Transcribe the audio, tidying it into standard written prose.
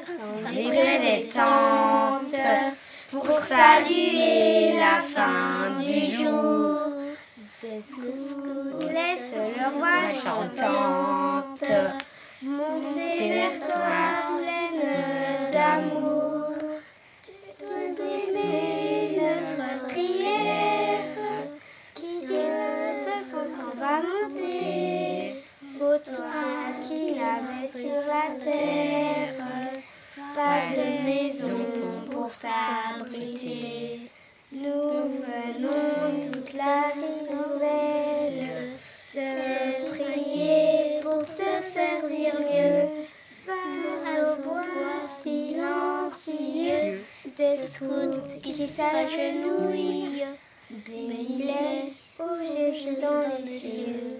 rassembler les tentes pour saluer la fin du jour. Des scouts laissent leur voix chantante monter vers toi pleine d'amour. Tu dois aimer notre prière qui se s'en va monter. Ô toi qui l'avais sur la terre, pas de maison pour s'abriter. Nous venons toute la vie nouvelle te prier pour te servir mieux. Vas au bois silencieux des scouts qui s'agenouillent. Bénis-les, ô Jésus dans les cieux.